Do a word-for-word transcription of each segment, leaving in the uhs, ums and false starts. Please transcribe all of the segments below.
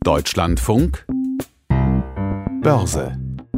Deutschlandfunk Börse.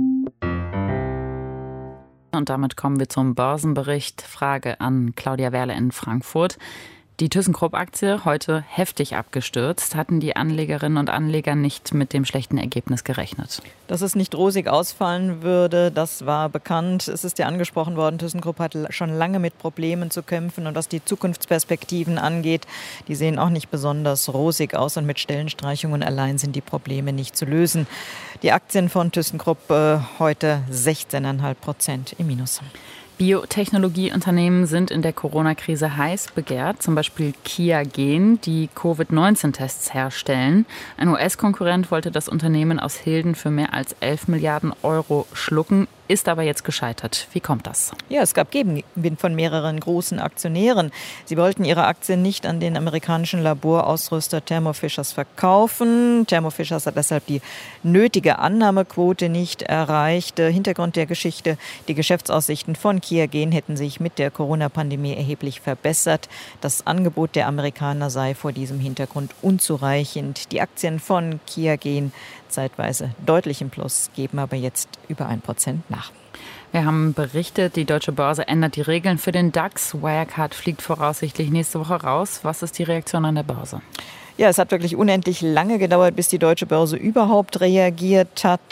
Und damit kommen wir zum Börsenbericht. Frage an Claudia Werle in Frankfurt. Die ThyssenKrupp-Aktie heute heftig abgestürzt. Hatten die Anlegerinnen und Anleger nicht mit dem schlechten Ergebnis gerechnet? Dass es nicht rosig ausfallen würde, das war bekannt. Es ist ja angesprochen worden, ThyssenKrupp hat schon lange mit Problemen zu kämpfen. Und was die Zukunftsperspektiven angeht, die sehen auch nicht besonders rosig aus. Und mit Stellenstreichungen allein sind die Probleme nicht zu lösen. Die Aktien von ThyssenKrupp äh, heute sechzehn Komma fünf Prozent im Minus. Biotechnologieunternehmen sind in der Corona-Krise heiß begehrt, zum Beispiel QIAGEN, die Covid neunzehn Tests herstellen. Ein U S-Konkurrent wollte das Unternehmen aus Hilden für mehr als elf Milliarden Euro schlucken, ist aber jetzt gescheitert. Wie kommt das? Ja, es gab Gegenwind von mehreren großen Aktionären. Sie wollten ihre Aktien nicht an den amerikanischen Laborausrüster Thermo Fishers verkaufen. Thermo Fishers hat deshalb die nötige Annahmequote nicht erreicht. Hintergrund der Geschichte: Die Geschäftsaussichten von QIAGEN hätten sich mit der Corona-Pandemie erheblich verbessert. Das Angebot der Amerikaner sei vor diesem Hintergrund unzureichend. Die Aktien von QIAGEN zeitweise deutlich im Plus, geben aber jetzt über ein Prozent nach. Wir haben berichtet, die Deutsche Börse ändert die Regeln für den DAX. Wirecard fliegt voraussichtlich nächste Woche raus. Was ist die Reaktion an der Börse? Ja, es hat wirklich unendlich lange gedauert, bis die Deutsche Börse überhaupt reagiert hat.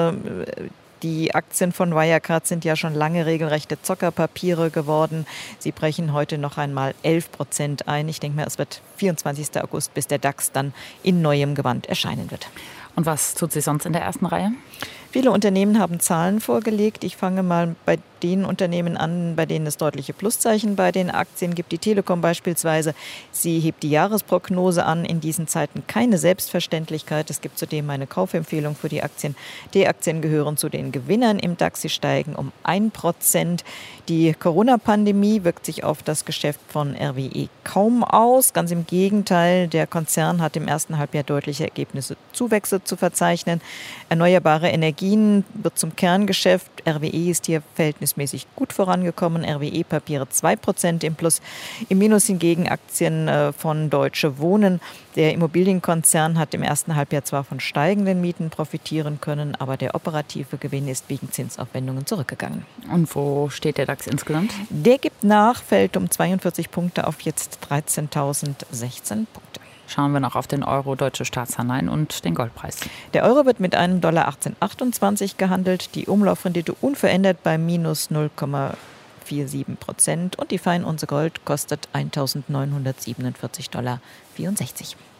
Die Aktien von Wirecard sind ja schon lange regelrechte Zockerpapiere geworden. Sie brechen heute noch einmal elf Prozent ein. Ich denke mal, es wird vierundzwanzigster August, bis der DAX dann in neuem Gewand erscheinen wird. Und was tut sich sonst in der ersten Reihe? Viele Unternehmen haben Zahlen vorgelegt. Ich fange mal bei den Unternehmen an, bei denen es deutliche Pluszeichen bei den Aktien gibt. Die Telekom beispielsweise, sie hebt die Jahresprognose an. In diesen Zeiten keine Selbstverständlichkeit. Es gibt zudem eine Kaufempfehlung für die Aktien. Die Aktien gehören zu den Gewinnern im DAX. Sie steigen um ein Prozent. Die Corona-Pandemie wirkt sich auf das Geschäft von R W E kaum aus. Ganz im Gegenteil, der Konzern hat im ersten Halbjahr deutliche Ergebnisse, Zuwächse zu verzeichnen. Erneuerbare Energien wird zum Kerngeschäft. R W E ist hier verhältnismäßig gut vorangekommen. R W E-Papiere zwei Prozent im Plus. Im Minus hingegen Aktien von Deutsche Wohnen. Der Immobilienkonzern hat im ersten Halbjahr zwar von steigenden Mieten profitieren können, aber der operative Gewinn ist wegen Zinsaufwendungen zurückgegangen. Und wo steht der DAX insgesamt? Der gibt nach, fällt um zweiundvierzig Punkte auf jetzt dreizehntausendsechzehn Punkte. Schauen wir noch auf den Euro, deutsche Staatsanleihen und den Goldpreis. Der Euro wird mit einem Dollar achtzehn Komma achtundzwanzig gehandelt, die Umlaufrendite unverändert bei minus null Komma siebenundvierzig Prozent und die Feinunze Gold kostet eintausendneunhundertsiebenundvierzig Dollar vierundsechzig.